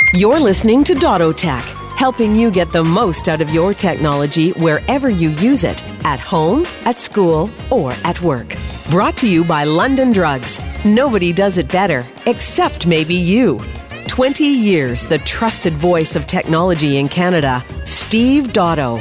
You're listening to Dottotech, helping you get the most out of your technology wherever you use it, at home, at school, or at work. Brought to you by London Drugs. Nobody does it better, except maybe you. 20 years, the trusted voice of technology in Canada, Steve Dotto.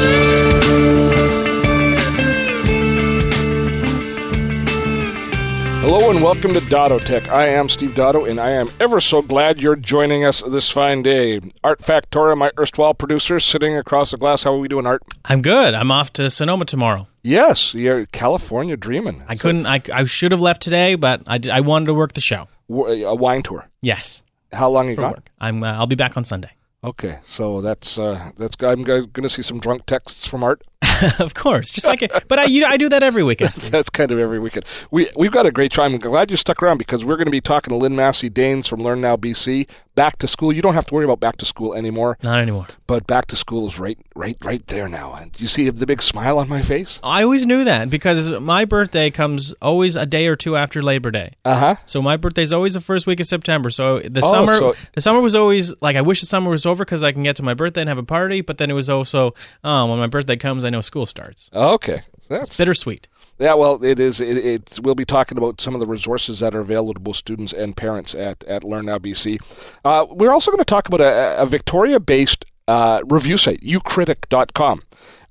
Hello and welcome to Dottotech. I am Steve Dotto, and I am ever so glad you're joining us this fine day. Art Factora, my erstwhile producer, sitting across the glass. How are we doing, Art? I'm good. I'm off to Sonoma tomorrow. Yes, you're California dreaming. I should have left today, but I wanted to work the show. A wine tour. Yes. How long you got? Work. I'll be back on Sunday. Okay, so that's I'm going to see some drunk texts from Art. Of course, just like it. But I do that every weekend. That's kind of every weekend. We've got a great time. I'm glad you stuck around because we're going to be talking to Lynn Massey-Daines from Learn Now BC. Back to school. You don't have to worry about back to school anymore. Not anymore. But back to school is right there now. And do you see the big smile on my face? I always knew that because my birthday comes always a day or two after Labor Day. Uh-huh. So my birthday's always the first week of September. So the summer was always like, I wish the summer was over because I can get to my birthday and have a party. But then it was also, when my birthday comes, I know school starts. Okay. It's bittersweet. Yeah, well, it is. We'll be talking about some of the resources that are available to both students and parents at Learn Now BC. We're also going to talk about a Victoria-based review site, ucritic.com.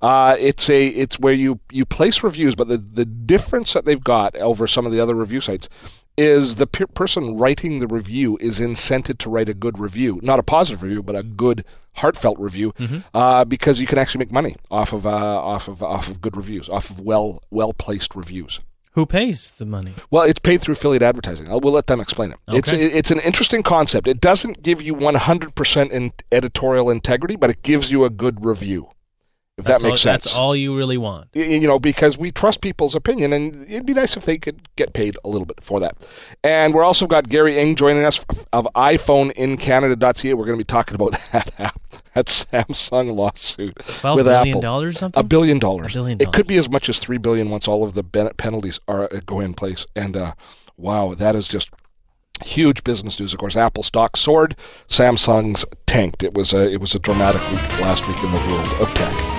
It's where you place reviews, but the difference that they've got over some of the other review sites is the person writing the review is incented to write a good review, not a positive review, but a good, heartfelt review, because you can actually make money off of good reviews, off of well placed reviews. Who pays the money? Well, it's paid through affiliate advertising. We'll let them explain it. Okay. It's an interesting concept. It doesn't give you 100% in editorial integrity, but it gives you a good review. If that makes sense. That's all you really want. Because we trust people's opinion, and it'd be nice if they could get paid a little bit for that. And we're also got Gary Ng joining us of iPhoneincanada.ca. We're going to be talking about that Samsung lawsuit with Apple. $12 billion or something? $1 billion. $1 billion. It could be as much as $3 billion once all of the penalties go in place. And wow, that is just huge business news. Of course, Apple stock soared, Samsung's tanked. It was a dramatic week last week in the world of tech.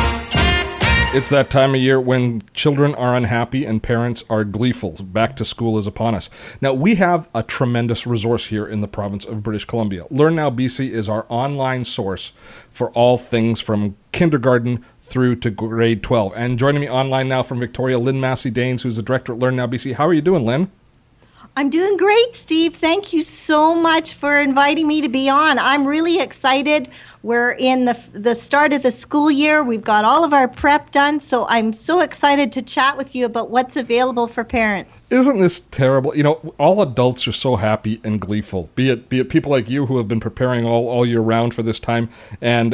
It's that time of year when children are unhappy and parents are gleeful. Back to school is upon us. Now, we have a tremendous resource here in the province of British Columbia. Learn Now BC is our online source for all things from kindergarten through to grade 12. And joining me online now from Victoria, Lynn Massey-Daines, who's the director at Learn Now BC. How are you doing, Lynn? I'm doing great, Steve. Thank you so much for inviting me to be on. I'm really excited. We're in the start of the school year. We've got all of our prep done, so I'm so excited to chat with you about what's available for parents. Isn't this terrible? All adults are so happy and gleeful. Be it people like you who have been preparing all year round for this time, and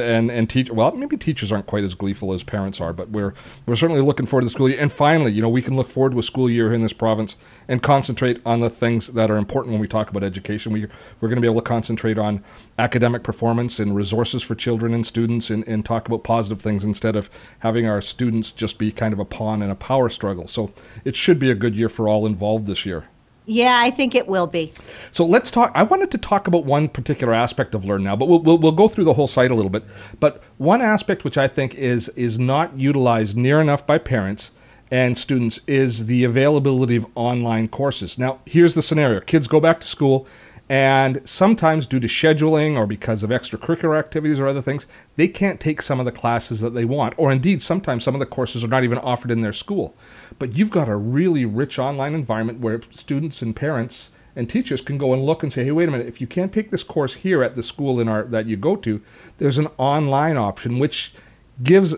maybe teachers aren't quite as gleeful as parents are, but we're certainly looking forward to the school year. And finally, we can look forward to a school year in this province and concentrate on the things that are important when we talk about education. We're going to be able to concentrate on academic performance and resources for children and students and talk about positive things instead of having our students just be kind of a pawn in a power struggle. So it should be a good year for all involved this year. Yeah, I think it will be. So let's talk. I wanted to talk about one particular aspect of Learn Now, but we'll go through the whole site a little bit. But one aspect which I think is not utilized near enough by parents and students is the availability of online courses. Now, here's the scenario. Kids go back to school, and sometimes due to scheduling or because of extracurricular activities or other things, they can't take some of the classes that they want. Or indeed, sometimes some of the courses are not even offered in their school. But you've got a really rich online environment where students and parents and teachers can go and look and say, hey, wait a minute, if you can't take this course here at the school that you go to, there's an online option which gives,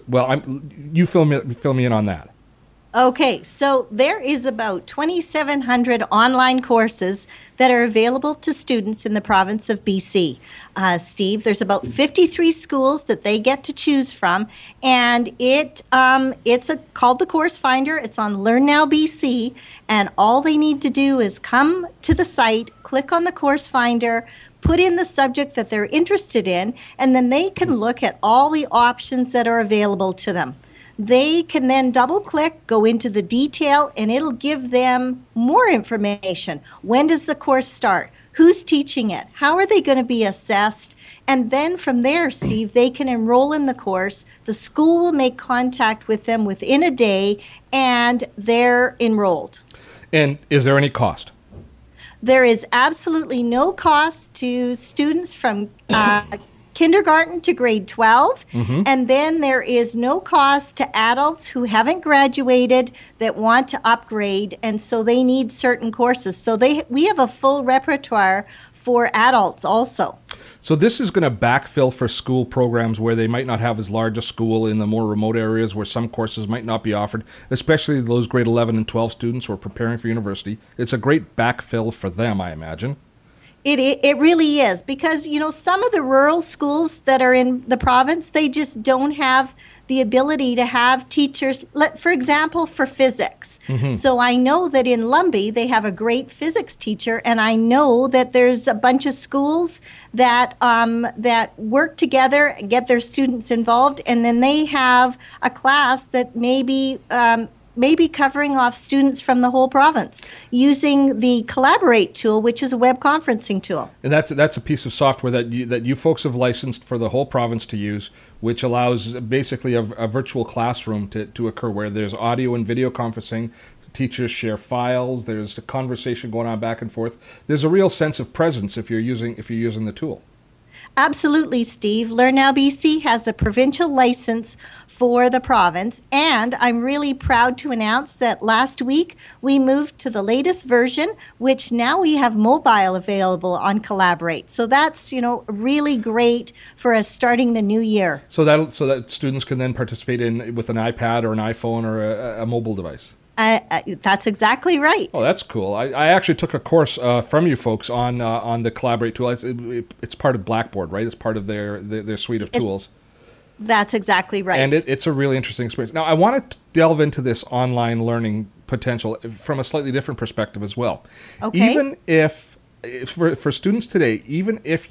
you fill me in on that. Okay, so there is about 2,700 online courses that are available to students in the province of BC. Steve, there's about 53 schools that they get to choose from, and it's called the Course Finder. It's on Learn Now BC, and all they need to do is come to the site, click on the Course Finder, put in the subject that they're interested in, and then they can look at all the options that are available to them. They can then double-click, go into the detail, and it'll give them more information. When does the course start? Who's teaching it? How are they going to be assessed? And then from there, Steve, they can enroll in the course. The school will make contact with them within a day, and they're enrolled. And is there any cost? There is absolutely no cost to students from kindergarten to grade 12. And then there is no cost to adults who haven't graduated that want to upgrade, and so they need certain courses. So we have a full repertoire for adults also. So this is going to backfill for school programs where they might not have as large a school in the more remote areas where some courses might not be offered, especially those grade 11 and 12 students who are preparing for university. It's a great backfill for them, I imagine. It really is, because, some of the rural schools that are in the province, they just don't have the ability to have teachers, for example, for physics. So I know that in Lumby, they have a great physics teacher, and I know that there's a bunch of schools that work together and get their students involved, and then they have a class that maybe covering off students from the whole province using the Collaborate tool, which is a web conferencing tool. And that's a piece of software that you folks have licensed for the whole province to use, which allows basically a virtual classroom to occur where there's audio and video conferencing. Teachers share files. There's a conversation going on back and forth. There's a real sense of presence if you're using the tool. Absolutely, Steve. Learn Now BC has the provincial license for the province, and I'm really proud to announce that last week we moved to the latest version, which now we have mobile available on Collaborate. So that's, really great for us starting the new year. So that students can then participate in with an iPad or an iPhone or a mobile device. That's exactly right. Oh, that's cool. I actually took a course from you folks on the Collaborate tool. It's part of Blackboard, right? It's part of their suite of tools. That's exactly right. And it's a really interesting experience. Now, I want to delve into this online learning potential from a slightly different perspective as well. Okay. Even if for students today, even if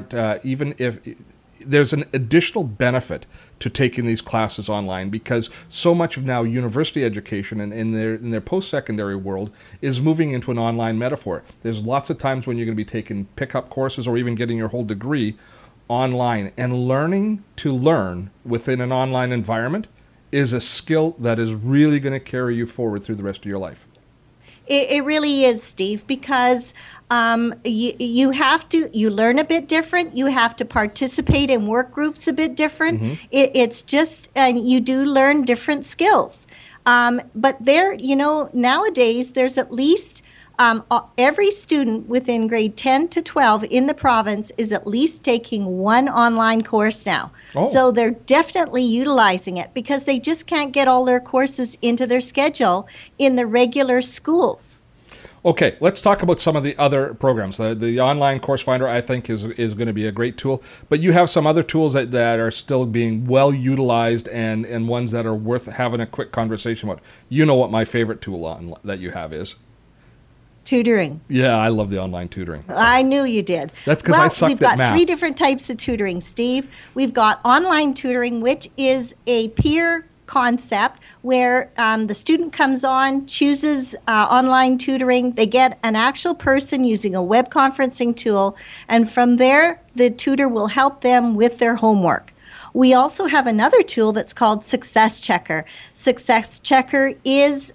there's an additional benefit to taking these classes online, because so much of now university education and in their post-secondary world is moving into an online metaphor. There's lots of times when you're going to be taking pickup courses or even getting your whole degree online, and learning to learn within an online environment is a skill that is really going to carry you forward through the rest of your life. It really is, Steve, because you learn a bit different. You have to participate in work groups a bit different. It's just, and you do learn different skills. But nowadays there's at least every student within grade 10 to 12 in the province is at least taking one online course now. Oh. So they're definitely utilizing it because they just can't get all their courses into their schedule in the regular schools. Okay, let's talk about some of the other programs. The online course finder, I think, is going to be a great tool. But you have some other tools that are still being well utilized and ones that are worth having a quick conversation about. You know what my favorite tool that you have is? Tutoring. Yeah, I love the online tutoring. I knew you did. That's because I sucked at math. We've got 3 different types of tutoring, Steve. We've got online tutoring, which is a peer concept where the student comes on, chooses online tutoring. They get an actual person using a web conferencing tool, and from there, the tutor will help them with their homework. We also have another tool that's called Success Checker. Success Checker is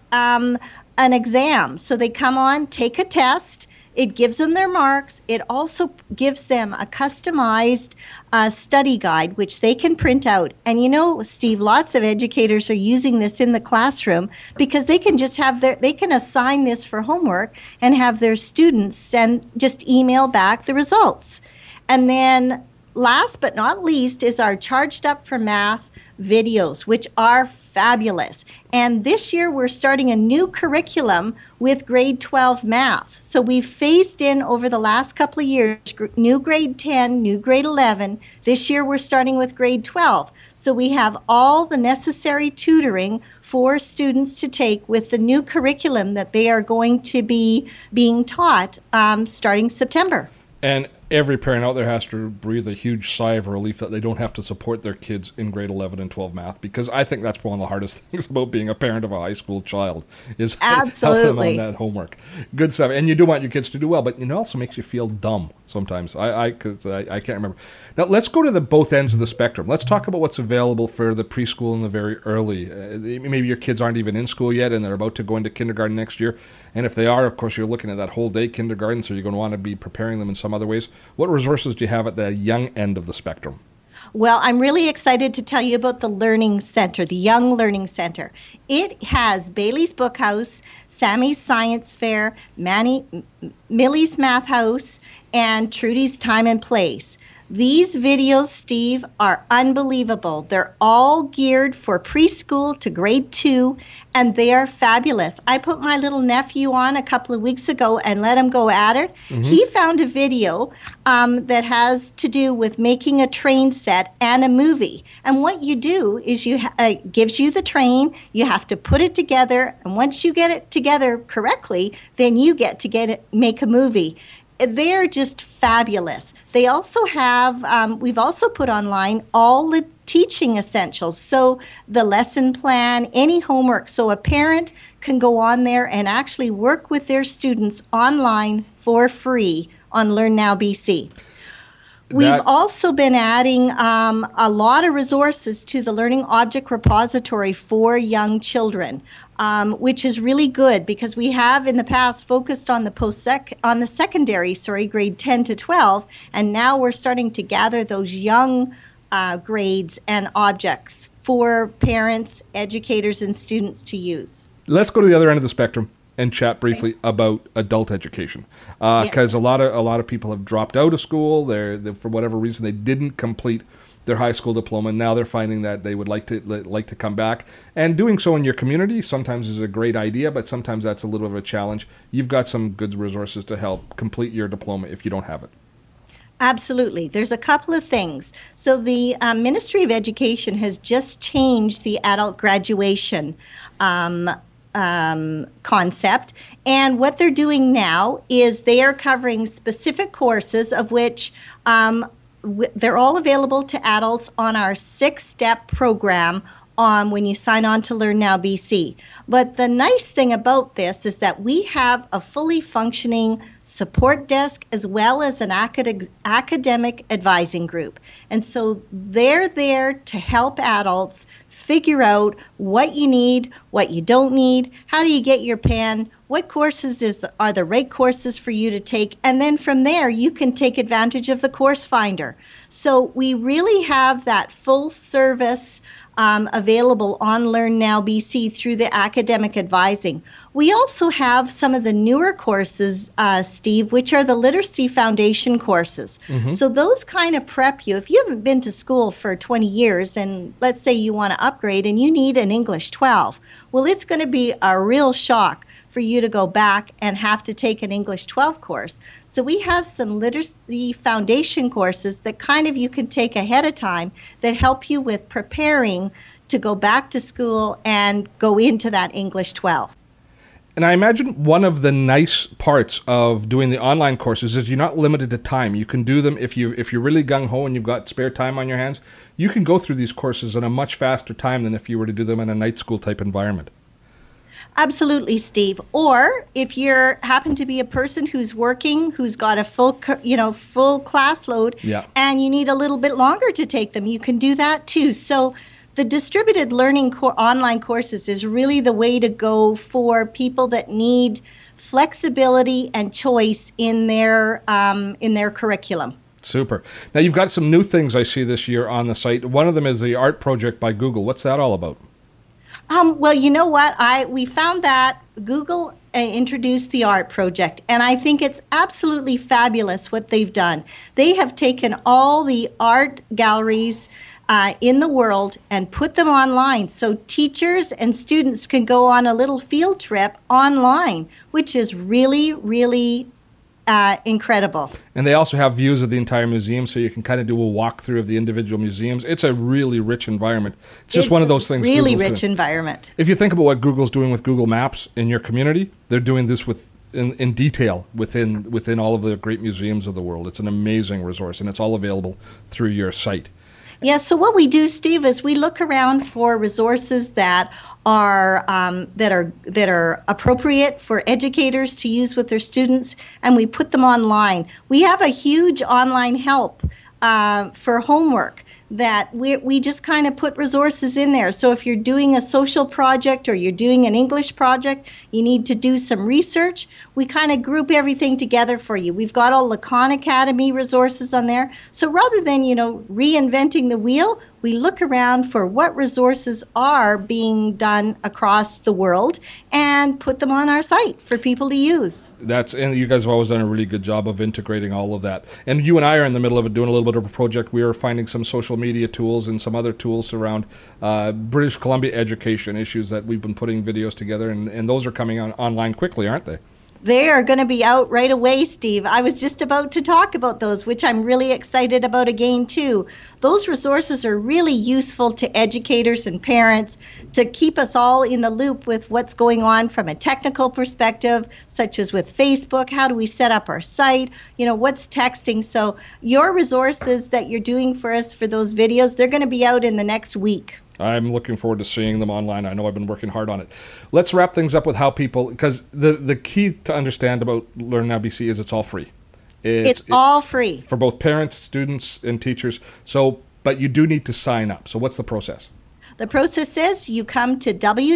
an exam. So they come on, take a test. It gives them their marks. It also gives them a customized study guide, which they can print out. And Steve, lots of educators are using this in the classroom because they can just they can assign this for homework and have their students just email back the results. And then last but not least is our Charged Up for Math videos, which are fabulous. And this year we're starting a new curriculum with grade 12 math. So we've phased in over the last couple of years, new grade 10, new grade 11. This year we're starting with grade 12. So we have all the necessary tutoring for students to take with the new curriculum that they are going to be being taught starting September. And every parent out there has to breathe a huge sigh of relief that they don't have to support their kids in grade 11 and 12 math, because I think that's one of the hardest things about being a parent of a high school child is help them on that homework. Good stuff. And you do want your kids to do well, but it also makes you feel dumb sometimes. I can't remember. Now, let's go to the both ends of the spectrum. Let's talk about what's available for the preschool and the very early. Maybe your kids aren't even in school yet and they're about to go into kindergarten next year. And if they are, of course, you're looking at that whole day kindergarten, so you're going to want to be preparing them in some other ways. What resources do you have at the young end of the spectrum? Well, I'm really excited to tell you about the Learning Center, the Young Learning Center. It has Bailey's Book House, Sammy's Science Fair, Millie's Math House, and Trudy's Time and Place. These videos, Steve, are unbelievable. They're all geared for preschool to grade 2, and they are fabulous. I put my little nephew on a couple of weeks ago and let him go at it. Mm-hmm. He found a video that has to do with making a train set and a movie. And what you do is gives you the train, you have to put it together, and once you get it together correctly, then you get to make a movie. They're just fabulous. They also have, we've also put online all the teaching essentials. So the lesson plan, any homework. So a parent can go on there and actually work with their students online for free on Learn Now BC. We've also been adding a lot of resources to the Learning Object Repository for young children, which is really good because we have in the past focused on the secondary, grade 10 to 12, and now we're starting to gather those young grades and objects for parents, educators, and students to use. Let's go to the other end of the spectrum and chat briefly about adult education, because a lot of people have dropped out of school. They're for whatever reason they didn't complete their high school diploma. Now they're finding that they would like to come back, and doing so in your community sometimes is a great idea, but sometimes that's a little bit of a challenge. You've got some good resources to help complete your diploma if you don't have it. Absolutely. There's a couple of things. So the Ministry of Education has just changed the adult graduation concept, and what they're doing now is they are covering specific courses of which they're all available to adults on our 6-step program when you sign on to Learn Now BC. But the nice thing about this is that we have a fully functioning support desk as well as an academic advising group. And so they're there to help adults figure out what you need, what you don't need, how do you get your pen, what courses are the right courses for you to take, and then from there you can take advantage of the course finder. So we really have that full service available on Learn Now BC through the academic advising. We also have some of the newer courses, Steve, which are the Literacy Foundation courses. Mm-hmm. So those kind of prep you. If you haven't been to school for 20 years and let's say you want to upgrade and you need an English 12, well, it's going to be a real shock for you to go back and have to take an English 12 course. So we have some Literacy Foundation courses that kind of you can take ahead of time that help you with preparing to go back to school and go into that English 12. And I imagine one of the nice parts of doing the online courses is you're not limited to time. You can do them if you're really gung-ho and you've got spare time on your hands. You can go through these courses in a much faster time than if you were to do them in a night school type environment. Absolutely, Steve. Or if you happen to be a person who's working, who's got a full class load, and you need a little bit longer to take them, you can do that too. So the distributed learning online courses is really the way to go for people that need flexibility and choice in their curriculum. Super. Now you've got some new things I see this year on the site. One of them is the Art Project by Google. What's that all about? Well, you know what? We found that Google introduced the Art Project, and I think it's absolutely fabulous what they've done. They have taken all the art galleries in the world and put them online so teachers and students can go on a little field trip online, which is really, really incredible. And they also have views of the entire museum, so you can kind of do a walkthrough of the individual museums. It's a really rich environment. It's just one of those things. Really rich environment. If you think about what Google's doing with Google Maps in your community, they're doing this with in detail within all of the great museums of the world. It's an amazing resource, and it's all available through your site. Yeah, so what we do, Steve, is we look around for resources that are appropriate for educators to use with their students, and we put them online. We have a huge online help for homework that we just kind of put resources in there. So if you're doing a social project or you're doing an English project, you need to do some research, we kind of group everything together for you. We've got all the Khan Academy resources on there. So rather than, reinventing the wheel, we look around for what resources are being done across the world and put them on our site for people to use. And you guys have always done a really good job of integrating all of that. And you and I are in the middle of doing a little bit of a project. We are finding some social media tools and some other tools around British Columbia education issues that we've been putting videos together, and those are coming online quickly, aren't they? They are going to be out right away, Steve. I was just about to talk about those, which I'm really excited about again, too. Those resources are really useful to educators and parents to keep us all in the loop with what's going on from a technical perspective, such as with Facebook. How do we set up our site? What's texting? So your resources that you're doing for us for those videos, they're going to be out in the next week. I'm looking forward to seeing them online. I know I've been working hard on it. Let's wrap things up with how people, because the key to understand about Learn Now BC is it's all free. It's all free. For both parents, students, and teachers. But you do need to sign up. So what's the process? The process is you come to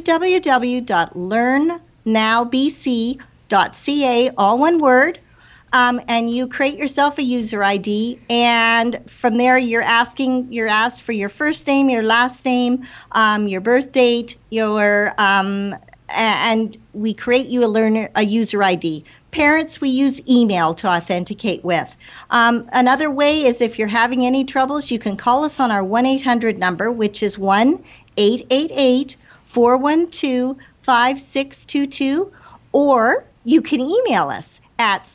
www.learnnowbc.ca, all one word, and you create yourself a user ID, and from there you're asked for your first name, your last name, your birth date, and we create you a user ID. Parents, we use email to authenticate with. Another way is if you're having any troubles, you can call us on our 1-800 number, which is 1-888-412-5622, or you can email us at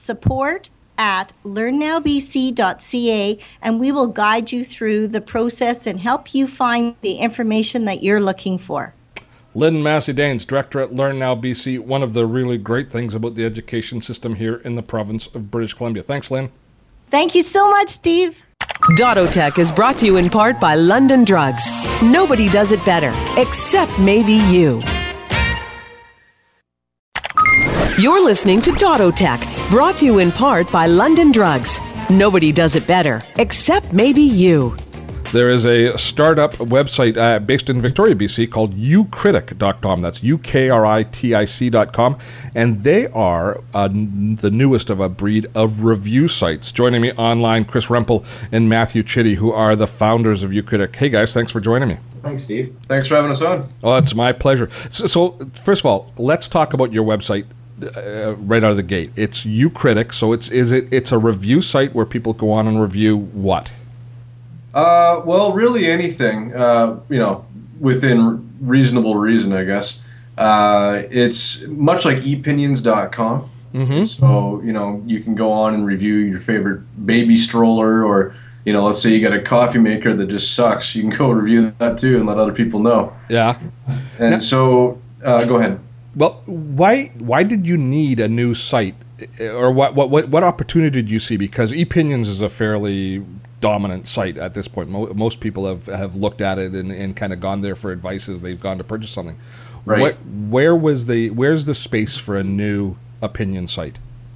support@learnnowbc.ca, and we will guide you through the process and help you find the information that you're looking for. Lynn Massey-Daines, Director at Learn Now BC, one of the really great things about the education system here in the province of British Columbia. Thanks, Lynn. Thank you so much, Steve. Dottotech is brought to you in part by London Drugs. Nobody does it better, except maybe you. You're listening to Dottotech, brought to you in part by London Drugs. Nobody does it better, except maybe you. There is a startup website based in Victoria, BC called ucritic.com. That's UKRITIC.com. And they are the newest of a breed of review sites. Joining me online, Chris Rempel and Matthew Chitty, who are the founders of uCritic. Hey, guys, thanks for joining me. Thanks, Steve. Thanks for having us on. Oh, it's my pleasure. So first of all, let's talk about your website. Right out of the gate, it's uCritic. So it's a review site where people go on and review what? Well, really anything. Within reasonable reason, I guess. It's much like ePinions.com. Mm-hmm. So you can go on and review your favorite baby stroller, or let's say you got a coffee maker that just sucks. You can go review that too and let other people know. Yeah. And go ahead. Well, why did you need a new site, or what opportunity did you see? Because ePinions is a fairly dominant site at this point. Most people have looked at it and kind of gone there for advice as they've gone to purchase something. Right. Where's the space for a new opinion site?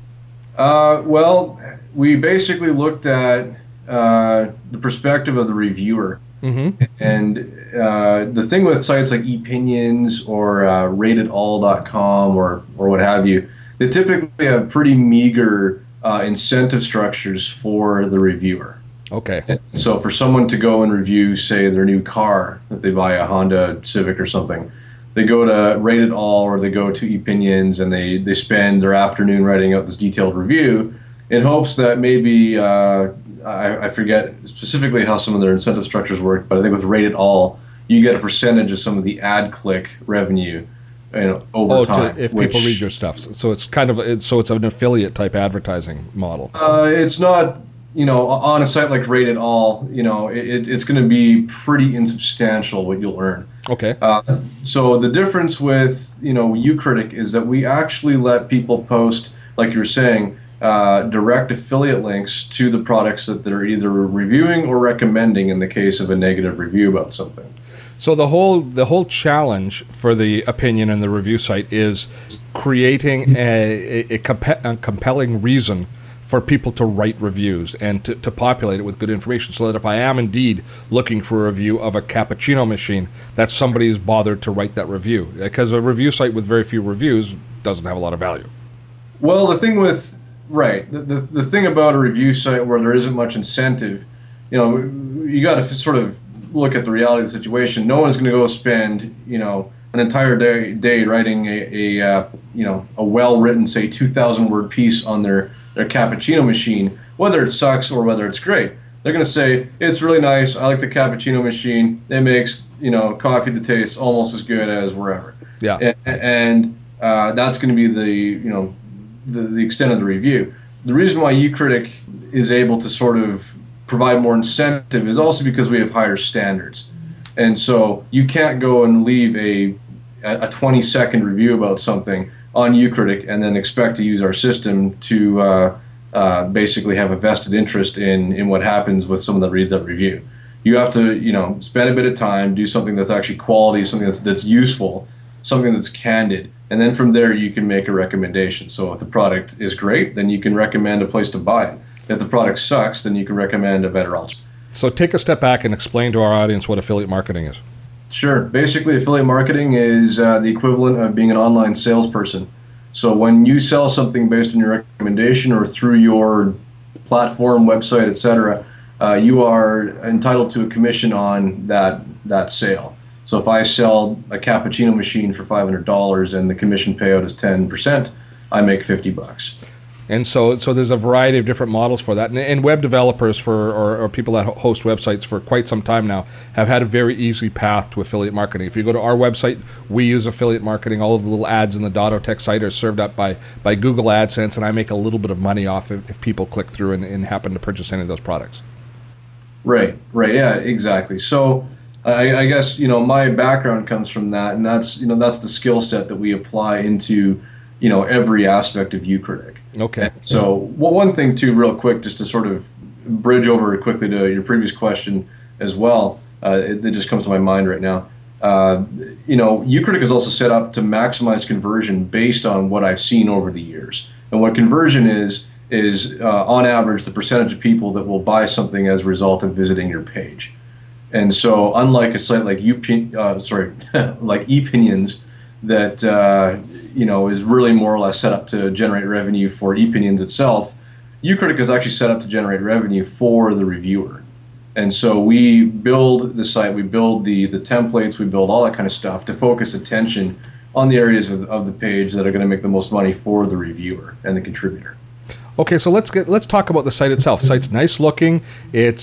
Well, we basically looked at the perspective of the reviewer. Mm-hmm. And the thing with sites like ePinions or ratedall.com or what have you, they typically have pretty meager incentive structures for the reviewer. Okay. And so for someone to go and review, say, their new car, if they buy a Honda Civic or something, they go to Rate It All or they go to ePinions and they spend their afternoon writing out this detailed review in hopes that maybe I forget specifically how some of their incentive structures work, but I think with Rate It All, you get a percentage of some of the ad click revenue over time. If people read your stuff, so it's kind of it's an affiliate type advertising model. It's not, on a site like Rate It All, it's going to be pretty insubstantial what you'll earn. Okay. So the difference with uCritic is that we actually let people post like you were saying, direct affiliate links to the products that they're either reviewing or recommending in the case of a negative review about something. So the whole challenge for the opinion and the review site is creating a compelling reason for people to write reviews and to populate it with good information, so that if I am indeed looking for a review of a cappuccino machine, that somebody is bothered to write that review. Because a review site with very few reviews doesn't have a lot of value. Well, the thing with the thing about a review site where there isn't much incentive, you got to sort of look at the reality of the situation. No one's going to go spend an entire day writing a well-written, say, 2,000-word piece on their cappuccino machine, whether it sucks or whether it's great. They're going to say, it's really nice, I like the cappuccino machine, it makes coffee that tastes almost as good as wherever. Yeah. And that's going to be the extent of the review. The reason why Ucritic is able to sort of provide more incentive is also because we have higher standards. And so you can't go and leave a 20-second review about something on Ucritic and then expect to use our system to basically have a vested interest in what happens with someone that reads that review. You have to, spend a bit of time, do something that's actually quality, something that's useful, something that's candid, and then from there you can make a recommendation. So if the product is great, then you can recommend a place to buy it. If the product sucks, then you can recommend a better alternative. So take a step back and explain to our audience what affiliate marketing is. Sure. Basically, affiliate marketing is the equivalent of being an online salesperson. So when you sell something based on your recommendation or through your platform, website, etc., you are entitled to a commission on that sale. So if I sell a cappuccino machine for $500 and the commission payout is 10%, I make $50. And so there's a variety of different models for that. And web developers or people that host websites for quite some time now have had a very easy path to affiliate marketing. If you go to our website, we use affiliate marketing. All of the little ads in the Dottotech site are served up by Google AdSense, and I make a little bit of money off if people click through and happen to purchase any of those products. Right, yeah, exactly. So I guess, my background comes from that, and that's the skill set that we apply into, every aspect of Ucritic. Okay. So one thing too, real quick, just to sort of bridge over quickly to your previous question as well, it just comes to my mind right now. Ucritic is also set up to maximize conversion based on what I've seen over the years. And what conversion is on average the percentage of people that will buy something as a result of visiting your page. And so, unlike a site like like ePinions, that is really more or less set up to generate revenue for ePinions itself, Ucritic is actually set up to generate revenue for the reviewer. And so we build the site, we build the templates, we build all that kind of stuff to focus attention on the areas of the page that are going to make the most money for the reviewer and the contributor. Okay, so let's talk about the site itself. The site's nice looking. It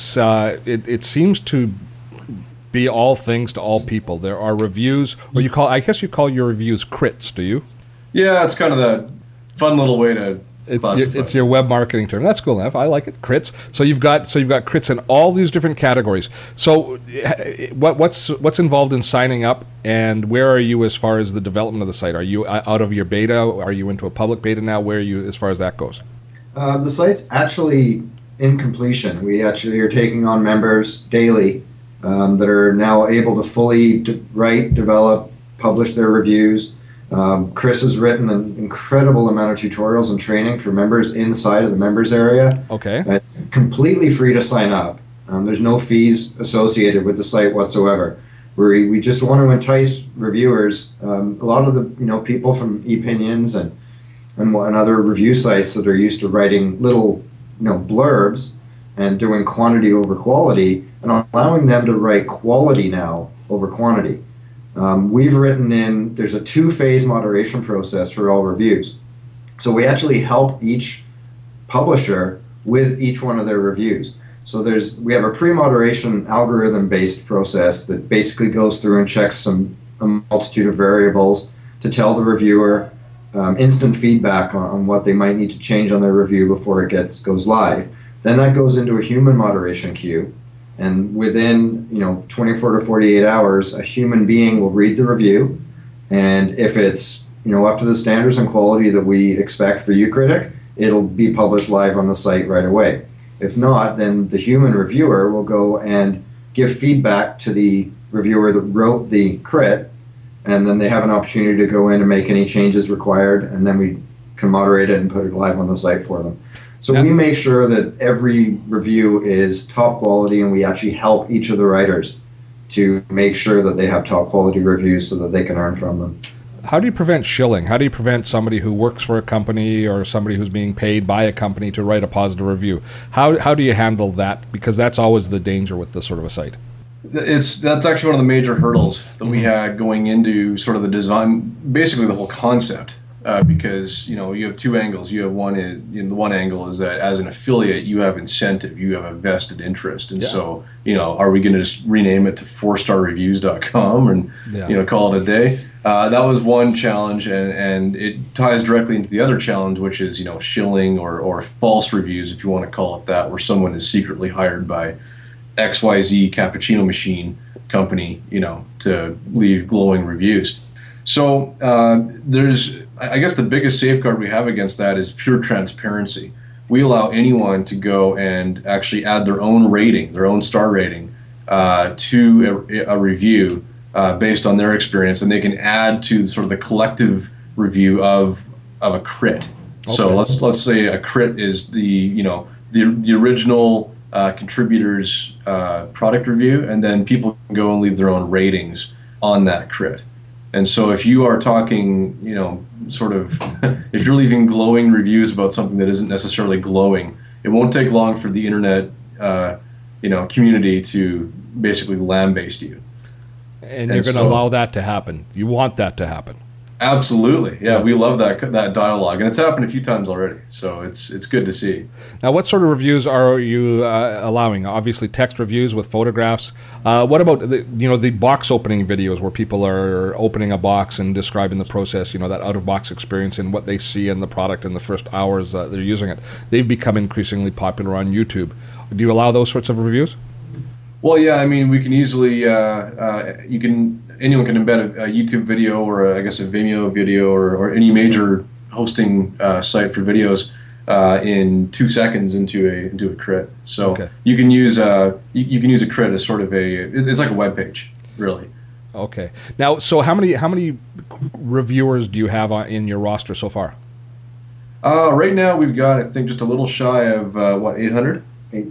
seems to be all things to all people. There are reviews, or I guess you call your reviews crits, do you? Yeah, it's kind of the fun little way to classify. It's your web marketing term. That's cool enough. I like it. Crits. So you've got crits in all these different categories. So what's involved in signing up, and where are you as far as the development of the site? Are you out of your beta? Are you into a public beta now? Where are you as far as that goes? The site's actually in completion. We actually are taking on members daily that are now able to fully write, develop, publish their reviews. Chris has written an incredible amount of tutorials and training for members inside of the members area. Okay. It's completely free to sign up. There's no fees associated with the site whatsoever. We just want to entice reviewers. A lot of the people from ePinions and other review sites that are used to writing little blurbs and doing quantity over quality, and allowing them to write quality now over quantity. We've written there's a 2-phase moderation process for all reviews. So we actually help each publisher with each one of their reviews. So we have a pre-moderation algorithm-based process that basically goes through and checks a multitude of variables to tell the reviewer instant feedback on what they might need to change on their review before it goes live. Then that goes into a human moderation queue, and within 24 to 48 hours, a human being will read the review, and if it's up to the standards and quality that we expect for UCritic, it'll be published live on the site right away. If not, then the human reviewer will go and give feedback to the reviewer that wrote the crit, and then they have an opportunity to go in and make any changes required, and then we can moderate it and put it live on the site for them. So we make sure that every review is top quality, and we actually help each of the writers to make sure that they have top quality reviews so that they can earn from them. How do you prevent shilling? How do you prevent somebody who works for a company or somebody who's being paid by a company to write a positive review? How do you handle that? Because that's always the danger with this sort of a site. That's actually one of the major hurdles that we had going into sort of the design, basically the whole concept. Because you have two angles. You have the one angle is that as an affiliate you have incentive, you have a vested interest, and so are we going to just rename it to 4starreviews.com and call it a day? That was one challenge, and it ties directly into the other challenge, which is shilling or false reviews, if you want to call it that, where someone is secretly hired by XYZ cappuccino machine company to leave glowing reviews. So I guess the biggest safeguard we have against that is pure transparency. We allow anyone to go and actually add their own rating, their own star rating, to a review based on their experience, and they can add to sort of the collective review of a crit. Okay. So let's say a crit is the original contributor's product review, and then people can go and leave their own ratings on that crit. And so if you are talking, if you're leaving glowing reviews about something that isn't necessarily glowing, it won't take long for the internet, community to basically lambaste you. And you're going to allow that to happen. You want that to happen. Absolutely. Yeah, we love that dialogue, and it's happened a few times already, so it's good to see. Now, what sort of reviews are you allowing? Obviously, text reviews with photographs. What about the box opening videos where people are opening a box and describing the process, that out-of-box experience and what they see in the product in the first hours they're using it? They've become increasingly popular on YouTube. Do you allow those sorts of reviews? Well, yeah, I mean, we can easily, anyone can embed a YouTube video or a Vimeo video or any major hosting site for videos in 2 seconds into a crit. So you can use a crit as sort of it's like a web page, really. Okay. Now, so how many reviewers do you have in your roster so far? Right now we've got, I think, just a little shy of 800.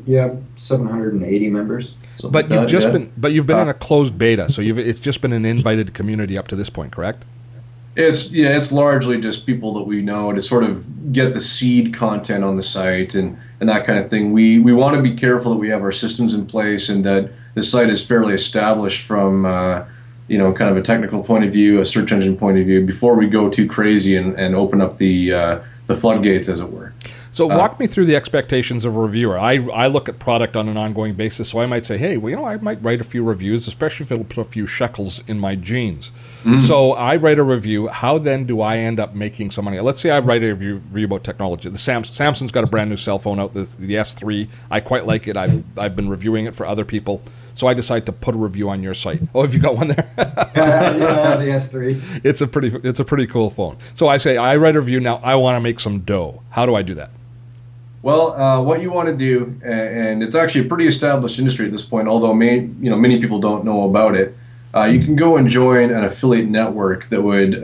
780 members. But you've been in a closed beta, so it's just been an invited community up to this point, correct? It's largely just people that we know to sort of get the seed content on the site and that kind of thing. We want to be careful that we have our systems in place and that the site is fairly established from kind of a technical point of view, a search engine point of view, before we go too crazy and open up the floodgates, as it were. So walk me through the expectations of a reviewer. I look at product on an ongoing basis, so I might say, hey, I might write a few reviews, especially if it'll put a few shekels in my jeans. Mm-hmm. So I write a review. How then do I end up making some money? Let's say I write a review about technology. Samsung's got a brand new cell phone out, the S3. I quite like it. I've been reviewing it for other people. So I decide to put a review on your site. Oh, have you got one there? Yeah, I have the S3. It's a pretty cool phone. So I say I write a review. Now I want to make some dough. How do I do that? Well, what you want to do, and it's actually a pretty established industry at this point, although many people don't know about it. You can go and join an affiliate network that would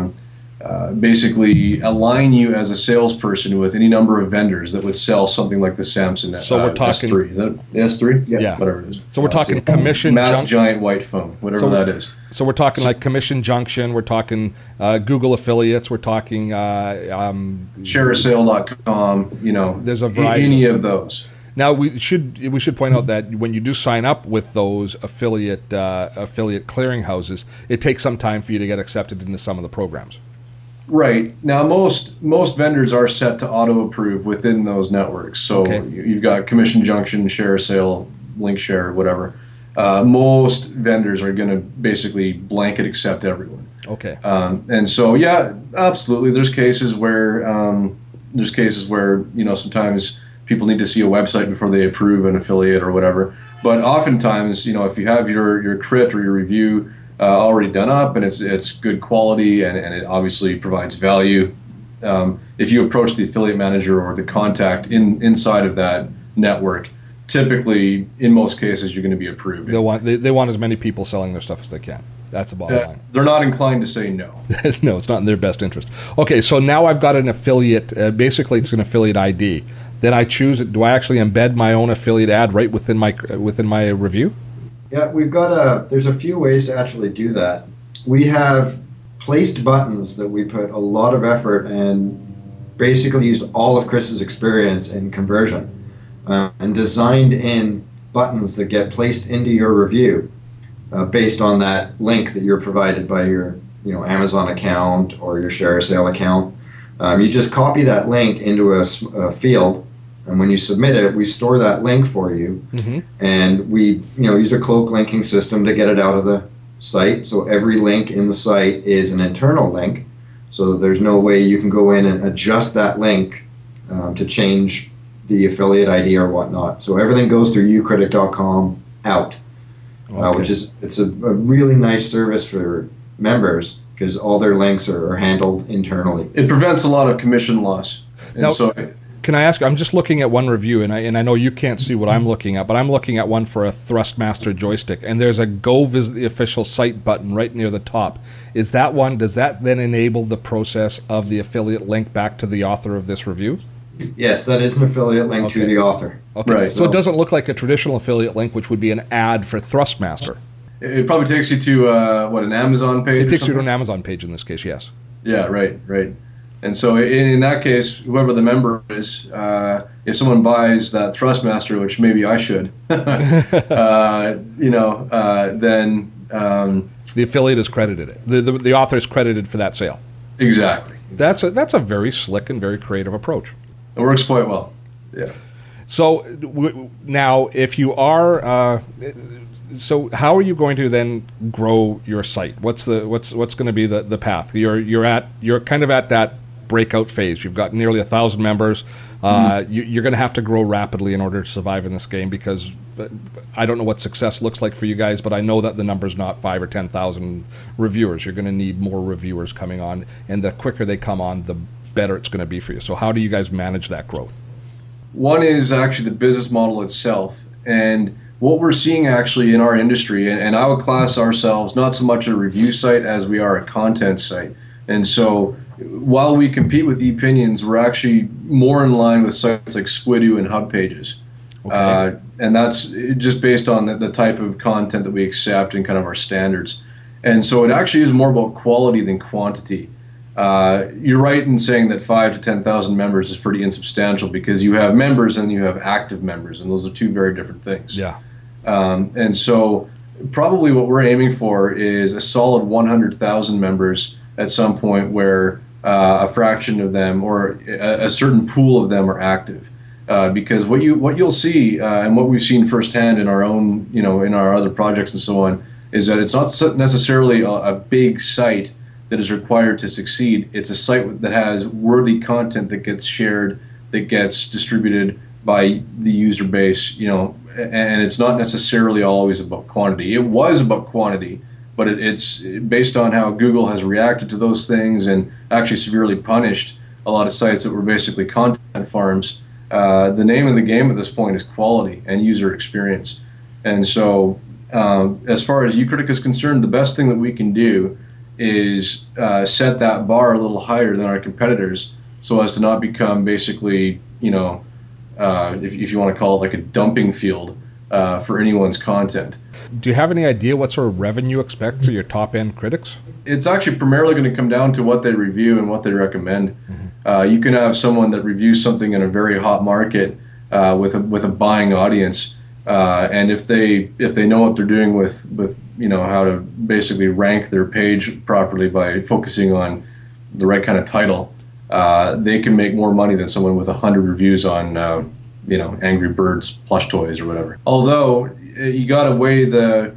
basically align you as a salesperson with any number of vendors that would sell something like the Samsung so we're talking S3. Is that the S3? Yeah. Whatever it is. So we're talking commission. Mass giant white phone, whatever that is. So we're talking like Commission Junction. We're talking Google affiliates. We're talking Shareasale.com. There's a variety. Any of those. Now we should point out that when you do sign up with those affiliate clearinghouses, it takes some time for you to get accepted into some of the programs. Right. Now most vendors are set to auto approve within those networks. So you've got Commission Junction, ShareASale, LinkShare, whatever. Most vendors are going to basically blanket accept everyone. Okay. And so absolutely. There's cases where sometimes people need to see a website before they approve an affiliate or whatever. But oftentimes, if you have your crit or your review already done up, and it's good quality, and it obviously provides value. If you approach the affiliate manager or the contact inside of that network, typically, in most cases, you're going to be approved. They want as many people selling their stuff as they can. That's the bottom line. They're not inclined to say no. No, it's not in their best interest. Okay, so now I've got an affiliate. Basically, it's an affiliate ID. Then I choose it. Do I actually embed my own affiliate ad right within my review? Yeah, there's a few ways to actually do that. We have placed buttons that we put a lot of effort and basically used all of Chris's experience in conversion and designed in buttons that get placed into your review based on that link that you're provided by your Amazon account or your ShareASale account. You just copy that link into a field, and when you submit it, we store that link for you, and we use a cloak linking system to get it out of the site. So every link in the site is an internal link, so that there's no way you can go in and adjust that link to change the affiliate ID or whatnot. So everything goes through ucritic.com out, which is a really nice service for members because all their links are handled internally. It prevents a lot of commission loss. Can I ask? I'm just looking at one review, and I know you can't see what I'm looking at, but I'm looking at one for a Thrustmaster joystick, and there's a Go Visit the Official Site button right near the top. Is that one? Does that then enable the process of the affiliate link back to the author of this review? Yes, that is an affiliate link to the author. Okay. Right. So it doesn't look like a traditional affiliate link, which would be an ad for Thrustmaster. It probably takes you to an Amazon page. It takes you to an Amazon page in this case. Yes. Yeah. Right. And so in that case, whoever the member is, if someone buys that Thrustmaster, which maybe I should, then the affiliate is credited. The author is credited for that sale. Exactly. That's a very slick and very creative approach. It works quite well. Yeah. So now, if you are, so how are you going to then grow your site? What's going to be the path? You're kind of at that breakout phase. You've got nearly 1,000 members. You're going to have to grow rapidly in order to survive in this game, because I don't know what success looks like for you guys, but I know that the number's not 5,000 or 10,000 reviewers. You're going to need more reviewers coming on, and the quicker they come on, the better it's going to be for you. So how do you guys manage that growth? One is actually the business model itself, and what we're seeing actually in our industry, and I would class ourselves not so much a review site as we are a content site. And so while we compete with ePinions, we're actually more in line with sites like Squidoo and Hub Pages. Okay. And that's just based on the type of content that we accept and kind of our standards. And so it actually is more about quality than quantity. You're right in saying that 5,000 to 10,000 members is pretty insubstantial, because you have members and you have active members, and those are two very different things. Yeah. And so probably what we're aiming for is a solid 100,000 members at some point, where a fraction of them or a certain pool of them are active. Because what you'll see and what we've seen firsthand in our own, in our other projects and so on, is that it's not necessarily a big site that is required to succeed. It's a site that has worthy content that gets shared, that gets distributed by the user base, and it's not necessarily always about quantity. It was about quantity, but it's based on how Google has reacted to those things and actually severely punished a lot of sites that were basically content farms. The name of the game at this point is quality and user experience. And so as far as uCritic is concerned, the best thing that we can do is set that bar a little higher than our competitors, so as to not become basically, if you want to call it like a dumping field for anyone's content. Do you have any idea what sort of revenue you expect for your top-end critics? It's actually primarily going to come down to what they review and what they recommend. Mm-hmm. You can have someone that reviews something in a very hot market with a buying audience, and if they know what they're doing with how to basically rank their page properly by focusing on the right kind of title, they can make more money than someone with 100 reviews on Angry Birds plush toys or whatever. Although you got to weigh the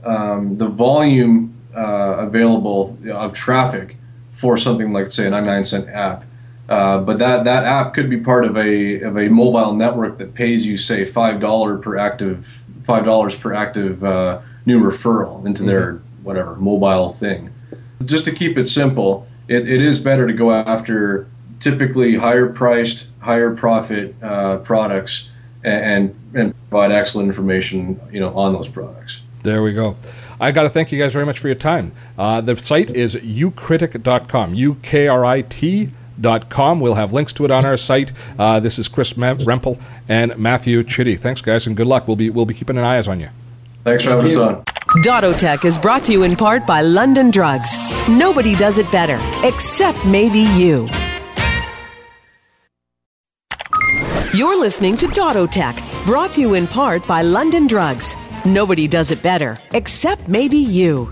volume available of traffic for something like, say, a 99-cent app. But that app could be part of a mobile network that pays you, say, $5 per active new referral into whatever mobile thing. Just to keep it simple, it is better to go after typically higher priced, higher profit products and provide excellent information, on those products. There we go. I got to thank you guys very much for your time. The site is ucritic.com, UKRIT.com. We'll have links to it on our site. This is Chris Rempel and Matthew Chitty. Thanks, guys, and good luck. We'll be keeping an eye on you. Thanks for having us on. Dottotech is brought to you in part by London Drugs. Nobody does it better, except maybe you. You're listening to Dottotech, brought to you in part by London Drugs. Nobody does it better, except maybe you.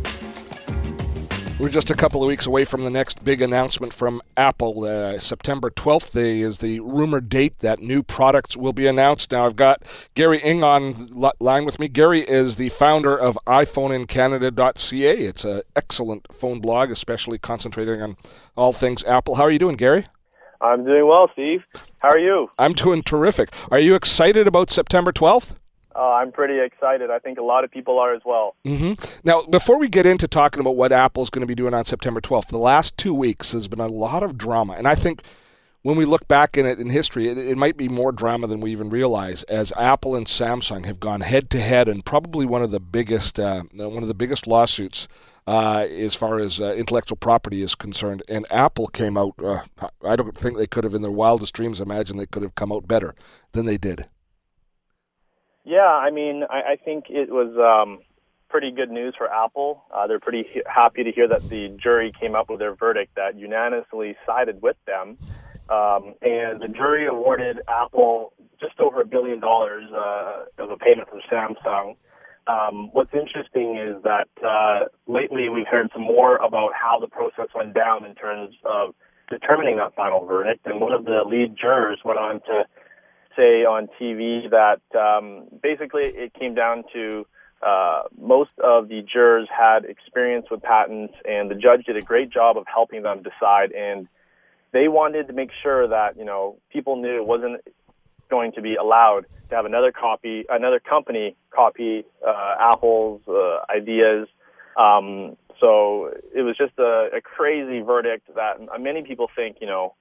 We're just a couple of weeks away from the next big announcement from Apple. September 12th is the rumored date that new products will be announced. Now, I've got Gary Ng on line with me. Gary is the founder of iPhoneincanada.ca. It's an excellent phone blog, especially concentrating on all things Apple. How are you doing, Gary? I'm doing well, Steve. How are you? I'm doing terrific. Are you excited about September 12th? I'm pretty excited. I think a lot of people are as well. Mm-hmm. Now, before we get into talking about what Apple's going to be doing on September 12th, the last 2 weeks has been a lot of drama. And I think when we look back in history, it might be more drama than we even realize, as Apple and Samsung have gone head-to-head in probably one of the biggest lawsuits as far as intellectual property is concerned. And Apple came out, I don't think they could have in their wildest dreams imagined they could have come out better than they did. Yeah, I mean, I think it was pretty good news for Apple. They're pretty happy to hear that the jury came up with their verdict that unanimously sided with them. And the jury awarded Apple just over $1 billion of a payment from Samsung. What's interesting is that lately we've heard some more about how the process went down in terms of determining that final verdict. And one of the lead jurors went on to say on TV that basically it came down to most of the jurors had experience with patents, and the judge did a great job of helping them decide. And they wanted to make sure that people knew it wasn't going to be allowed to have another company copy Apple's ideas. So it was just a crazy verdict that many people think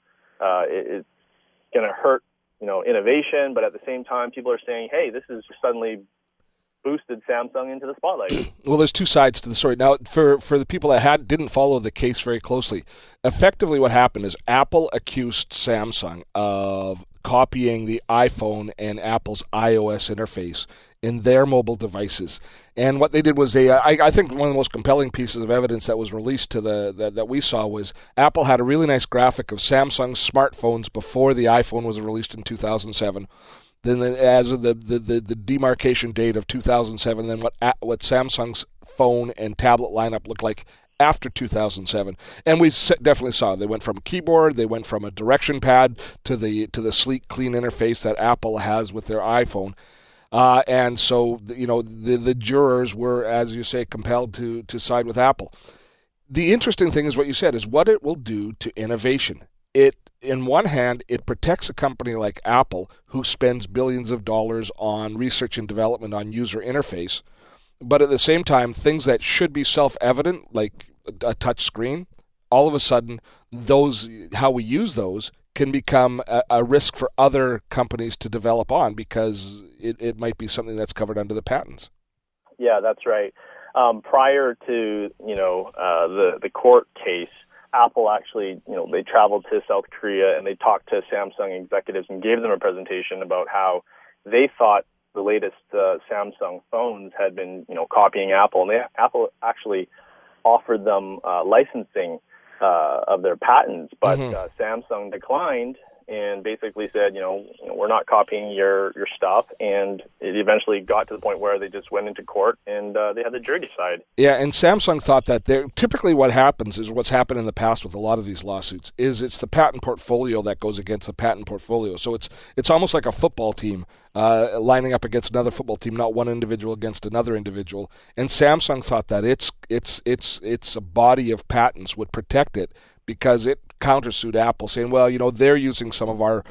it's going to hurt innovation, but at the same time, people are saying, hey, this has suddenly boosted Samsung into the spotlight. Well, there's two sides to the story. Now, for the people that didn't follow the case very closely, effectively what happened is Apple accused Samsung of copying the iPhone and Apple's iOS interface in their mobile devices. And what they did was I think one of the most compelling pieces of evidence that was released to that we saw was Apple had a really nice graphic of Samsung's smartphones before the iPhone was released in 2007. Then as of the demarcation date of 2007, then what Samsung's phone and tablet lineup looked like after 2007, and we definitely saw they went from a keyboard, they went from a direction pad to the sleek, clean interface that Apple has with their iPhone, and so the jurors were, as you say, compelled to side with Apple. The interesting thing is what you said is what it will do to innovation. In one hand, it protects a company like Apple who spends billions of dollars on research and development on user interface. But at the same time, things that should be self-evident, like a touch screen, all of a sudden, how we use those can become a risk for other companies to develop on because it might be something that's covered under the patents. Yeah, that's right. Prior to the court case, Apple actually, they traveled to South Korea and they talked to Samsung executives and gave them a presentation about how they thought the latest Samsung phones had been, copying Apple, and Apple actually offered them licensing of their patents, but Samsung declined and basically said, we're not copying your stuff, and it eventually got to the point where they just went into court and they had the jury decide. Yeah, and Samsung thought that typically what happens is what's happened in the past with a lot of these lawsuits is it's the patent portfolio that goes against the patent portfolio. So it's almost like a football team lining up against another football team, not one individual against another individual. And Samsung thought that its a body of patents would protect it because it countersued Apple, saying, well, they're using some of our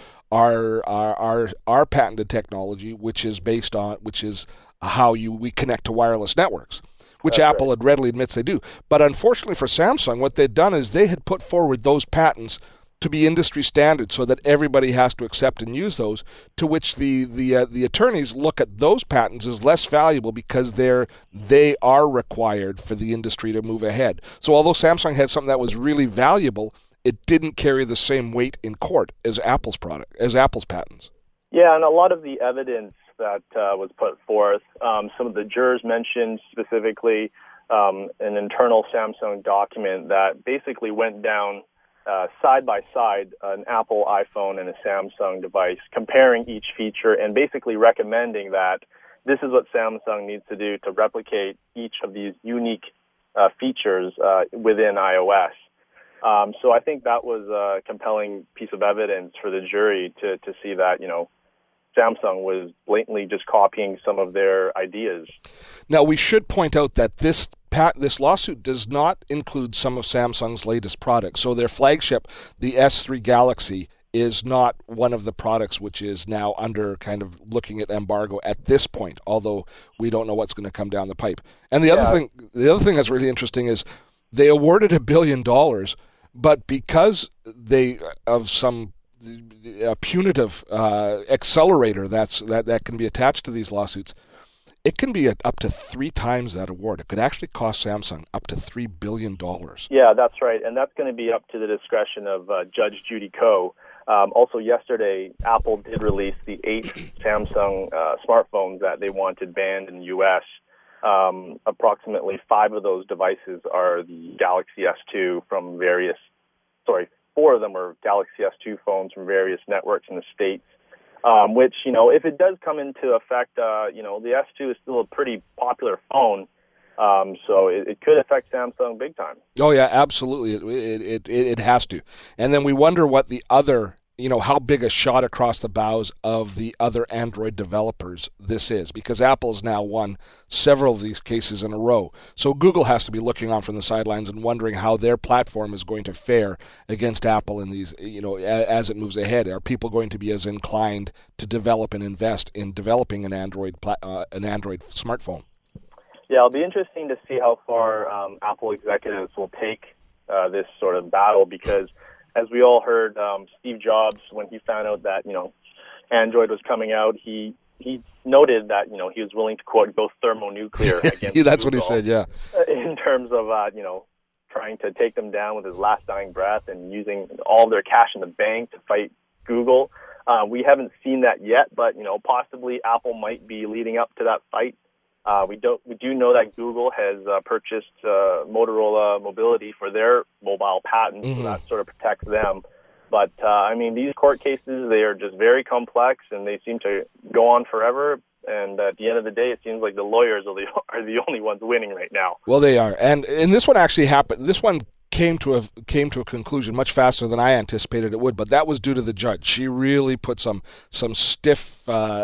patented technology, which is how we connect to wireless networks. which Apple readily admits they do. But unfortunately for Samsung, what they'd done is they had put forward those patents to be industry standard so that everybody has to accept and use those, to which the attorneys look at those patents as less valuable because they are required for the industry to move ahead. So although Samsung had something that was really valuable, it didn't carry the same weight in court as Apple's patents. Yeah, and a lot of the evidence that was put forth, some of the jurors mentioned specifically an internal Samsung document that basically went down side by side an Apple iPhone and a Samsung device, comparing each feature and basically recommending that this is what Samsung needs to do to replicate each of these unique features within iOS. So I think that was a compelling piece of evidence for the jury to see that, Samsung was blatantly just copying some of their ideas. Now, we should point out that this lawsuit does not include some of Samsung's latest products. So their flagship, the S3 Galaxy, is not one of the products which is now under kind of looking at embargo at this point, although we don't know what's going to come down the pipe. And the other thing that's really interesting is they awarded $1 billion, but because of some punitive accelerator that can be attached to these lawsuits, it can be up to 3 times that award. It could actually cost Samsung up to $3 billion. Yeah, that's right. And that's going to be up to the discretion of Judge Judy Koh. Also yesterday, Apple did release the 8 Samsung smartphones that they wanted banned in the U.S. Approximately 5 of those devices are the Galaxy S2 from 4 of them are Galaxy S2 phones from various networks in the States, which, if it does come into effect, the S2 is still a pretty popular phone, so it could affect Samsung big time. Oh, yeah, absolutely. It has to. And then we wonder what the other, how big a shot across the bows of the other Android developers this is, because Apple's now won several of these cases in a row. So Google has to be looking on from the sidelines and wondering how their platform is going to fare against Apple in these, as it moves ahead. Are people going to be as inclined to develop and invest in developing an Android smartphone? Yeah, it'll be interesting to see how far Apple executives will take this sort of battle, because as we all heard, Steve Jobs, when he found out that, Android was coming out, he noted that, he was willing to, quote, go thermonuclear against That's Google, what he said, yeah. In terms of, trying to take them down with his last dying breath and using all of their cash in the bank to fight Google. We haven't seen that yet, but, possibly Apple might be leading up to that fight. We do know that Google has purchased Motorola Mobility for their mobile patents, so that sort of protects them. But, these court cases, they are just very complex, and they seem to go on forever. And at the end of the day, it seems like the lawyers are the only ones winning right now. Well, they are. And this one actually happened. This one came to a conclusion much faster than I anticipated it would, but that was due to the judge. She really put some stiff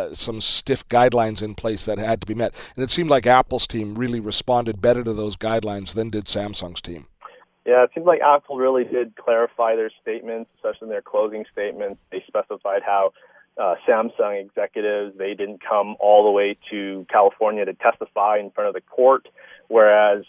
guidelines in place that had to be met, and it seemed like Apple's team really responded better to those guidelines than did Samsung's team. Yeah, it seems like Apple really did clarify their statements, especially in their closing statements. They specified how Samsung executives, they didn't come all the way to California to testify in front of the court, whereas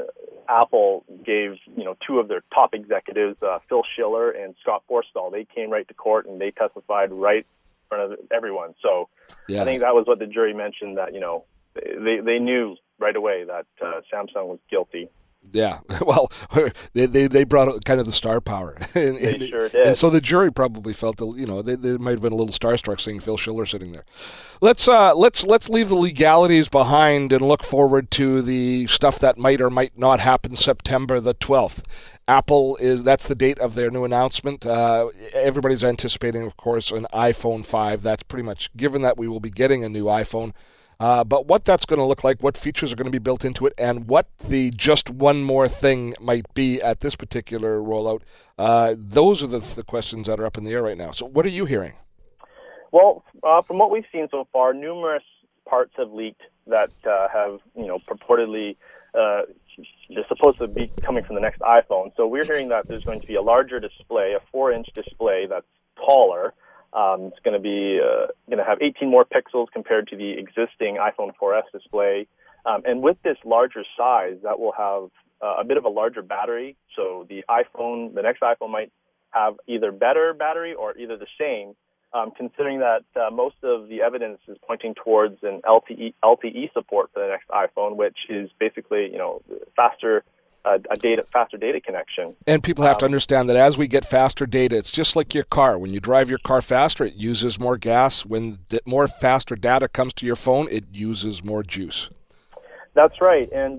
Apple gave, 2 of their top executives, Phil Schiller and Scott Forstall, they came right to court and they testified right in front of everyone. So yeah. I think that was what the jury mentioned, that, they knew right away that Samsung was guilty. Yeah, well, they brought out kind of the star power. They sure did. And so the jury probably felt that, they might have been a little starstruck seeing Phil Schiller sitting there. Let's leave the legalities behind and look forward to the stuff that might or might not happen September the 12th. Apple that's the date of their new announcement. Everybody's anticipating, of course, an iPhone 5. That's pretty much given that we will be getting a new iPhone. But what that's going to look like, what features are going to be built into it, and what the just one more thing might be at this particular rollout, those are the questions that are up in the air right now. So what are you hearing? Well, from what we've seen so far, numerous parts have leaked that have, purportedly they're supposed to be coming from the next iPhone. So we're hearing that there's going to be a larger display, a 4-inch display that's taller. It's going to have 18 more pixels compared to the existing iPhone 4S display. And with this larger size, that will have a bit of a larger battery. So the next iPhone might have either better battery or either the same, considering that most of the evidence is pointing towards an LTE support for the next iPhone, which is basically, faster data connection. And people have to understand that as we get faster data, it's just like your car. When you drive your car faster, it uses more gas. When more faster data comes to your phone, it uses more juice. That's right. And,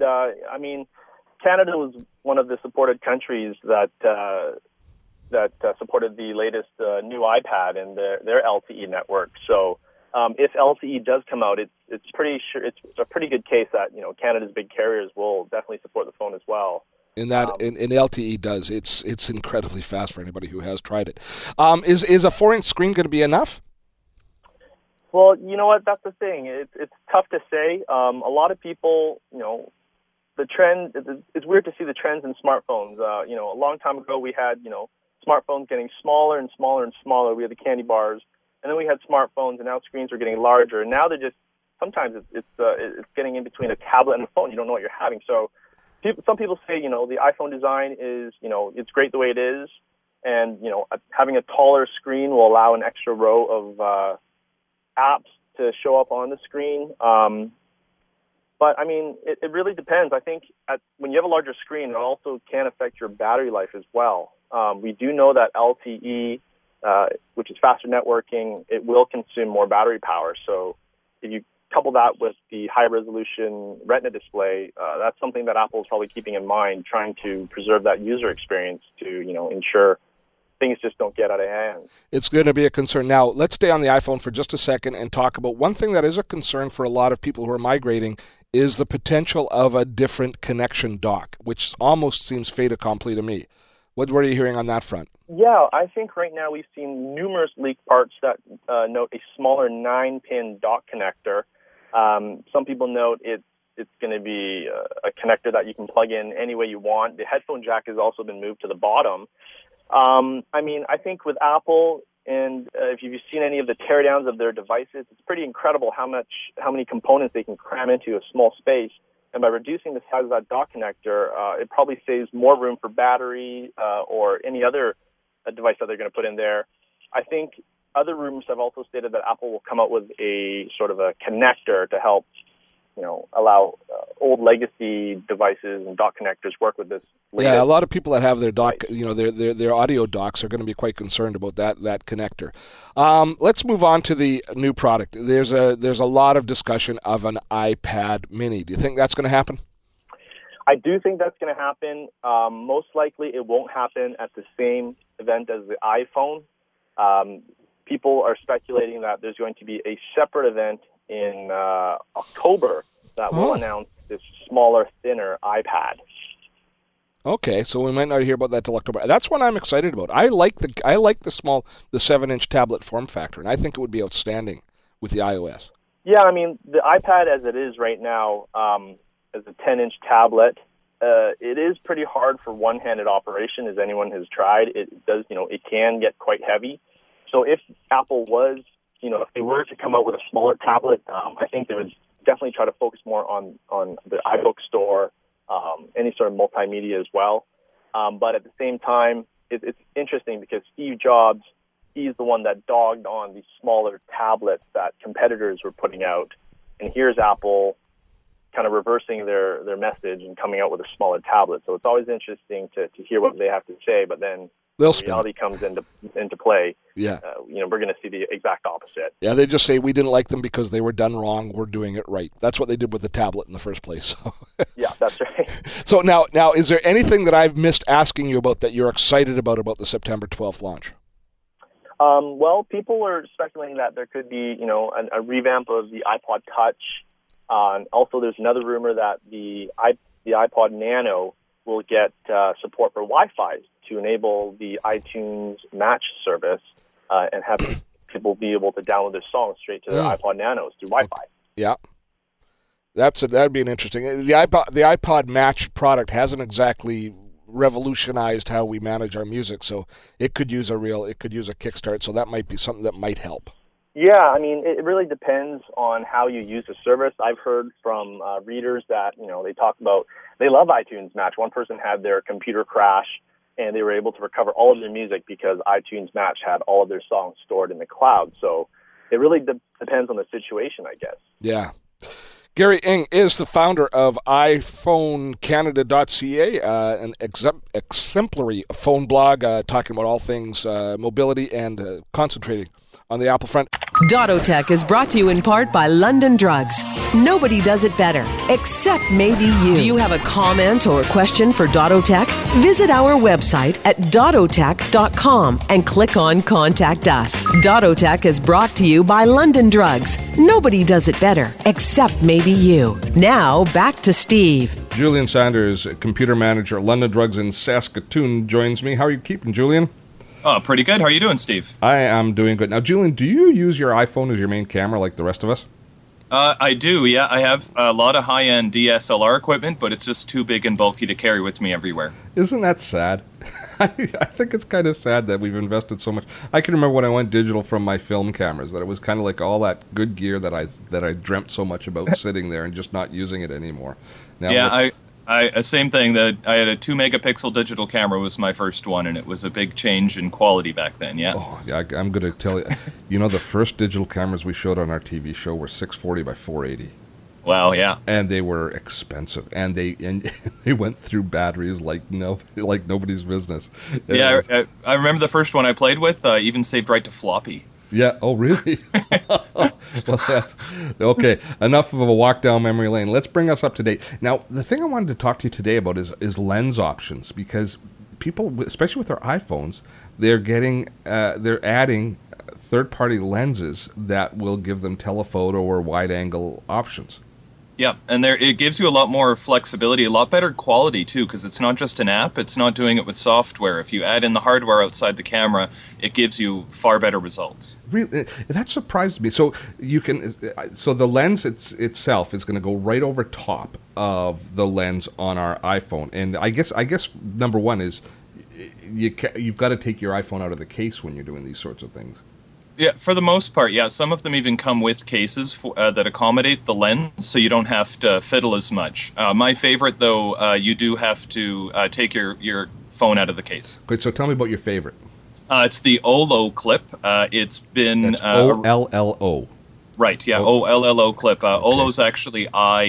Canada was one of the supported countries that supported the latest new iPad and their LTE network. So if LTE does come out, it's a pretty good case that Canada's big carriers will definitely support the phone as well. In LTE does. It's incredibly fast for anybody who has tried it. Is a 4-inch screen going to be enough? Well, you know what? That's the thing. It's tough to say. A lot of people, the trend. It's weird to see the trends in smartphones. A long time ago we had smartphones getting smaller and smaller and smaller. We had the candy bars, and then we had smartphones, and now screens are getting larger. And now they're just sometimes it's getting in between a tablet and a phone. You don't know what you're having. So some people say the iPhone design is it's great the way it is, and having a taller screen will allow an extra row of apps to show up on the screen. But it really depends. I think when you have a larger screen, it also can affect your battery life as well. We do know that LTE, which is faster networking, it will consume more battery power. So if you couple that with the high-resolution Retina display, that's something that Apple is probably keeping in mind, trying to preserve that user experience to, ensure things just don't get out of hand. It's going to be a concern. Now, let's stay on the iPhone for just a second and talk about one thing that is a concern for a lot of people who are migrating is the potential of a different connection dock, which almost seems fait accompli to me. What are you hearing on that front? Yeah, I think right now we've seen numerous leaked parts that note a smaller 9-pin dock connector. Some people note it's going to be a connector that you can plug in any way you want. The headphone jack has also been moved to the bottom. I think with Apple, and if you've seen any of the teardowns of their devices, it's pretty incredible how many components they can cram into a small space. And by reducing the size of that dock connector, it probably saves more room for battery or any other device that they're going to put in there. I think other rumors have also stated that Apple will come out with a sort of a connector to help, allow old legacy devices and dock connectors work with this. Yeah, a lot of people that have their dock, their audio docks are going to be quite concerned about that connector. Let's move on to the new product. There's a lot of discussion of an iPad Mini. Do you think that's going to happen? I do think that's going to happen. Most likely, it won't happen at the same event as the iPhone. People are speculating that there's going to be a separate event in October that will announce this smaller, thinner iPad. Okay, so we might not hear about that till October. That's one I'm excited about. I like the 7-inch tablet form factor, and I think it would be outstanding with the iOS. Yeah, the iPad as it is right now, as a 10-inch tablet, it is pretty hard for one-handed operation, as anyone has tried. It does, it can get quite heavy. So if Apple was, if they were to come out with a smaller tablet, I think they would definitely try to focus more on the iBook store, any sort of multimedia as well. But at the same time, it's interesting because Steve Jobs, he's the one that dogged on these smaller tablets that competitors were putting out. And here's Apple kind of reversing their message and coming out with a smaller tablet. So it's always interesting to hear what they have to say, but then reality comes into play. Yeah. We're going to see the exact opposite. Yeah, they just say we didn't like them because they were done wrong. We're doing it right. That's what they did with the tablet in the first place. So. Yeah, that's right. So now, is there anything that I've missed asking you about that you're excited about the September 12th launch? Well, people are speculating that there could be, a revamp of the iPod Touch. Also, there's another rumor that the iPod Nano will get support for Wi-Fi to enable the iTunes Match service and have people be able to download their songs straight to their iPod Nanos through Wi-Fi. Yeah. That'd be an interesting. The iPod Match product hasn't exactly revolutionized how we manage our music, so it could use a kickstart. So that might be something that might help. Yeah, I mean, it really depends on how you use the service. I've heard from readers that, they talk about they love iTunes Match. One person had their computer crash, and they were able to recover all of their music because iTunes Match had all of their songs stored in the cloud. So it really depends on the situation, I guess. Yeah. Gary Ng is the founder of iPhoneCanada.ca, an exemplary phone blog talking about all things mobility and concentrating on the Apple front. Dottotech is brought to you in part by London Drugs. Nobody does it better, except maybe you. Do you have a comment or question for Dottotech? Visit our website at dottotech.com and click on Contact Us. Dottotech is brought to you by London Drugs. Nobody does it better, except maybe you. Now, back to Steve. Julian Sanders, computer manager at London Drugs in Saskatoon, joins me. How are you keeping, Julian? Oh, pretty good. How are you doing, Steve? I am doing good. Now, Julian, do you use your iPhone as your main camera like the rest of us? I do, yeah. I have a lot of high-end DSLR equipment, but it's just too big and bulky to carry with me everywhere. Isn't that sad? I think it's kind of sad that we've invested so much. I can remember when I went digital from my film cameras, that it was kind of like all that good gear that I dreamt so much about sitting there and just not using it anymore. Now, yeah, same thing. That I had a 2-megapixel digital camera was my first one, and it was a big change in quality back then. Yeah. Oh, yeah. I'm going to tell you. The first digital cameras we showed on our TV show were 640 by 480. Wow. Yeah. And they were expensive, and they went through batteries like nobody's business. Yeah, I remember the first one I played with even saved right to floppy. Yeah. Oh, really? Well, that's okay. Enough of a walk down memory lane. Let's bring us up to date. Now, the thing I wanted to talk to you today about is lens options, because people, especially with their iPhones, they're adding third-party lenses that will give them telephoto or wide-angle options. Yeah, and it gives you a lot more flexibility, a lot better quality too, because it's not just an app, it's not doing it with software. If you add in the hardware outside the camera, it gives you far better results. Really, that surprised me. So the lens itself is going to go right over top of the lens on our iPhone, and I guess number one is you've got to take your iPhone out of the case when you're doing these sorts of things. Yeah, for the most part, yeah. Some of them even come with cases that accommodate the lens, so you don't have to fiddle as much. My favorite, though, you do have to take your phone out of the case. Okay, so tell me about your favorite. It's the Ollo clip. It's been... That's O-L-L-O. Right, yeah, O-L-L-O clip. Okay. Ollo's actually I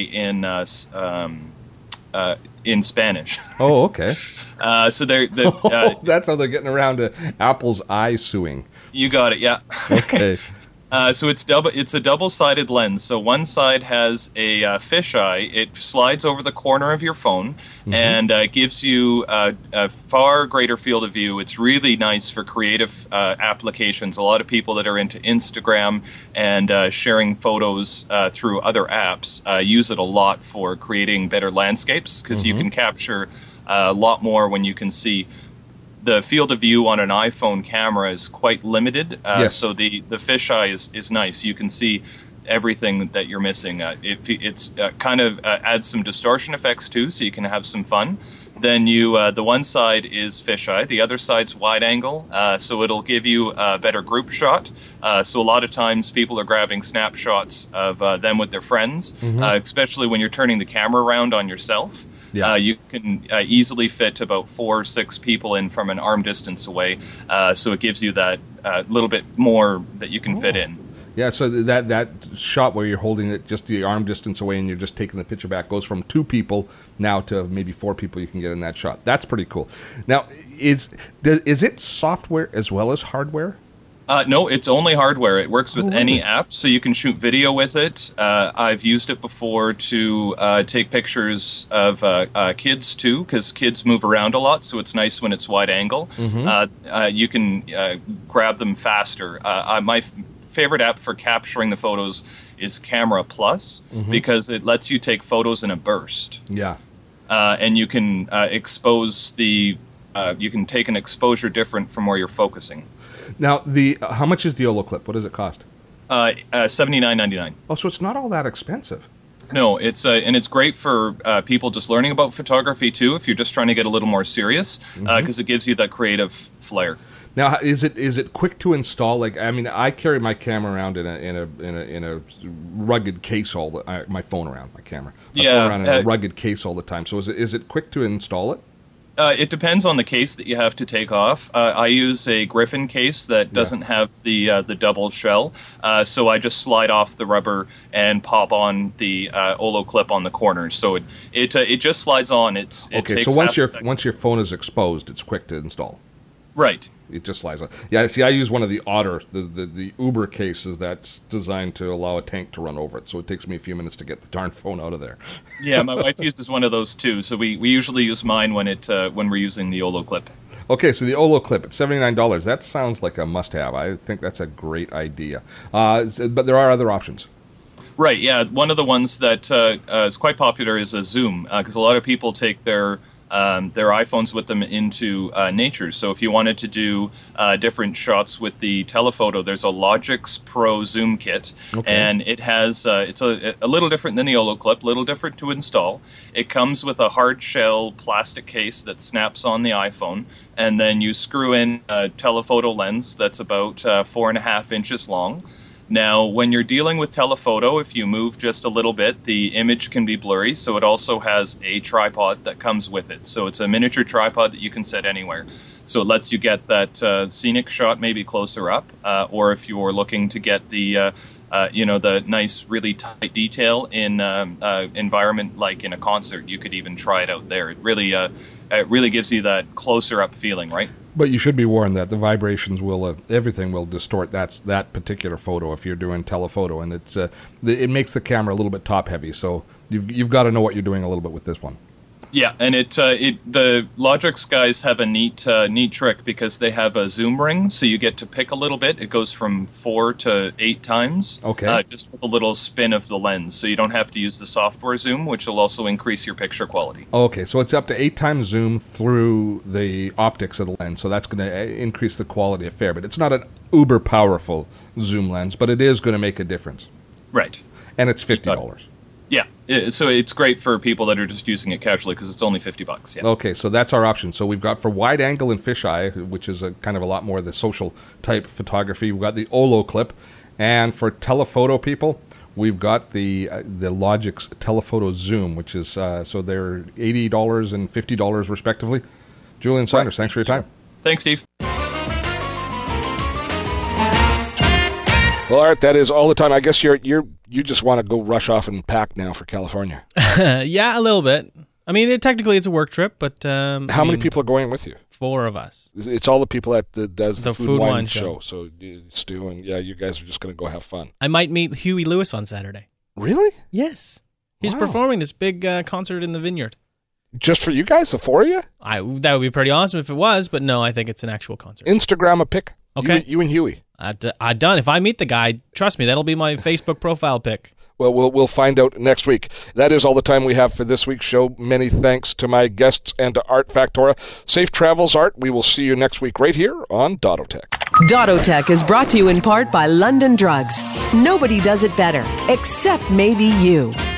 in Spanish. Oh, okay. So they're that's how they're getting around to Apple's eye suing. You got it, yeah. Okay. So it's a double-sided lens. So one side has a fisheye. It slides over the corner of your phone, and gives you a far greater field of view. It's really nice for creative applications. A lot of people that are into Instagram and sharing photos through other apps use it a lot for creating better landscapes, because you can capture a lot more when you can see. The field of view on an iPhone camera is quite limited, yes. So the fisheye is nice. You can see everything that you're missing. It's kind of adds some distortion effects too, so you can have some fun. Then the one side is fisheye, the other side's wide angle, so it'll give you a better group shot. So a lot of times people are grabbing snapshots of them with their friends, especially when you're turning the camera around on yourself. Yeah. You can easily fit about 4 or 6 people in from an arm distance away, so it gives you that little bit more that you can fit in. Yeah, so that shot where you're holding it just the arm distance away and you're just taking the picture back goes from 2 people now to maybe 4 people you can get in that shot. That's pretty cool. Now, is it software as well as hardware? No, it's only hardware. It works with any app, so you can shoot video with it. I've used it before to take pictures of kids, too, because kids move around a lot, so it's nice when it's wide angle. You can grab them faster. My favorite app for capturing the photos is Camera Plus, because it lets you take photos in a burst. Yeah. And you can expose you can take an exposure different from where you're focusing. Now, how much is the Ollo clip? What does it cost? $79.99. Oh, so it's not all that expensive. No, and it's great for people just learning about photography too. If you're just trying to get a little more serious, because it gives you that creative flair. Now, is it quick to install? Like, I mean, I carry my camera around in a rugged case my phone around my camera. Phone around in a rugged case all the time. So is it quick to install it? It depends on the case that you have to take off. I use a Griffin case that doesn't have the double shell, so I just slide off the rubber and pop on the Olo clip on the corner. So it just slides on. Okay, so once your phone is exposed, it's quick to install. Right. It just slides on. Yeah, see, I use one of the Otter, the Uber cases that's designed to allow a tank to run over it. So it takes me a few minutes to get the darn phone out of there. Yeah, my wife uses one of those too. So we usually use mine when we're using the Olo clip. Okay, so the Olo clip at $79. That sounds like a must-have. I think that's a great idea. But there are other options. Right. Yeah. One of the ones that is quite popular is a zoom, because a lot of people take their iPhones with them into nature. So if you wanted to do different shots with the telephoto, there's a Logix Pro Zoom Kit, and it has it's a little different than the Olo clip, a little different to install. It comes with a hard shell plastic case that snaps on the iPhone, and then you screw in a telephoto lens that's about 4.5 inches long. Now, when you're dealing with telephoto, if you move just a little bit, the image can be blurry, so it also has a tripod that comes with it. So it's a miniature tripod that you can set anywhere. So it lets you get that scenic shot maybe closer up, or if you're looking to get the the nice, really tight detail in environment like in a concert, you could even try it out there. It really gives you that closer up feeling, right? But you should be warned that the vibrations will, everything will distort that particular photo if you're doing telephoto, and it makes the camera a little bit top heavy. So you've got to know what you're doing a little bit with this one. Yeah, and the Logix guys have a neat trick because they have a zoom ring, so you get to pick a little bit. It goes from 4 to 8 times. Okay. Just with a little spin of the lens, so you don't have to use the software zoom, which will also increase your picture quality. Okay, so it's up to 8 times zoom through the optics of the lens, so that's going to increase the quality a fair bit. It's not an uber powerful zoom lens, but it is going to make a difference. Right. And it's $50. Yeah, so it's great for people that are just using it casually because it's only $50. Yeah. Okay, so that's our option. So we've got for wide angle and fisheye, which is a kind of a lot more of the social type photography. We've got the Olo clip, and for telephoto people, we've got the Logix Telephoto Zoom, which is so they're $80 and $50 respectively. Julian Saunders, thanks for your time. Thanks, Steve. Well, Art, that is all the time. I guess you just want to go rush off and pack now for California. Yeah, a little bit. I mean, technically it's a work trip, but how many people are going with you? 4 of us. It's all the people that does the Food Wine show. So Stu and you guys are just going to go have fun. I might meet Huey Lewis on Saturday. Really? Yes. He's performing this big concert in the Vineyard. Just for you guys, the 4 of you? That would be pretty awesome if it was, but no, I think it's an actual concert. Instagram a pic. Okay. You and Huey. I done. If I meet the guy, trust me, that'll be my Facebook profile pic. Well, we'll find out next week. That is all the time we have for this week's show. Many thanks to my guests and to Art Factora. Safe travels, Art. We will see you next week right here on Dottotech. Dottotech is brought to you in part by London Drugs. Nobody does it better, except maybe you.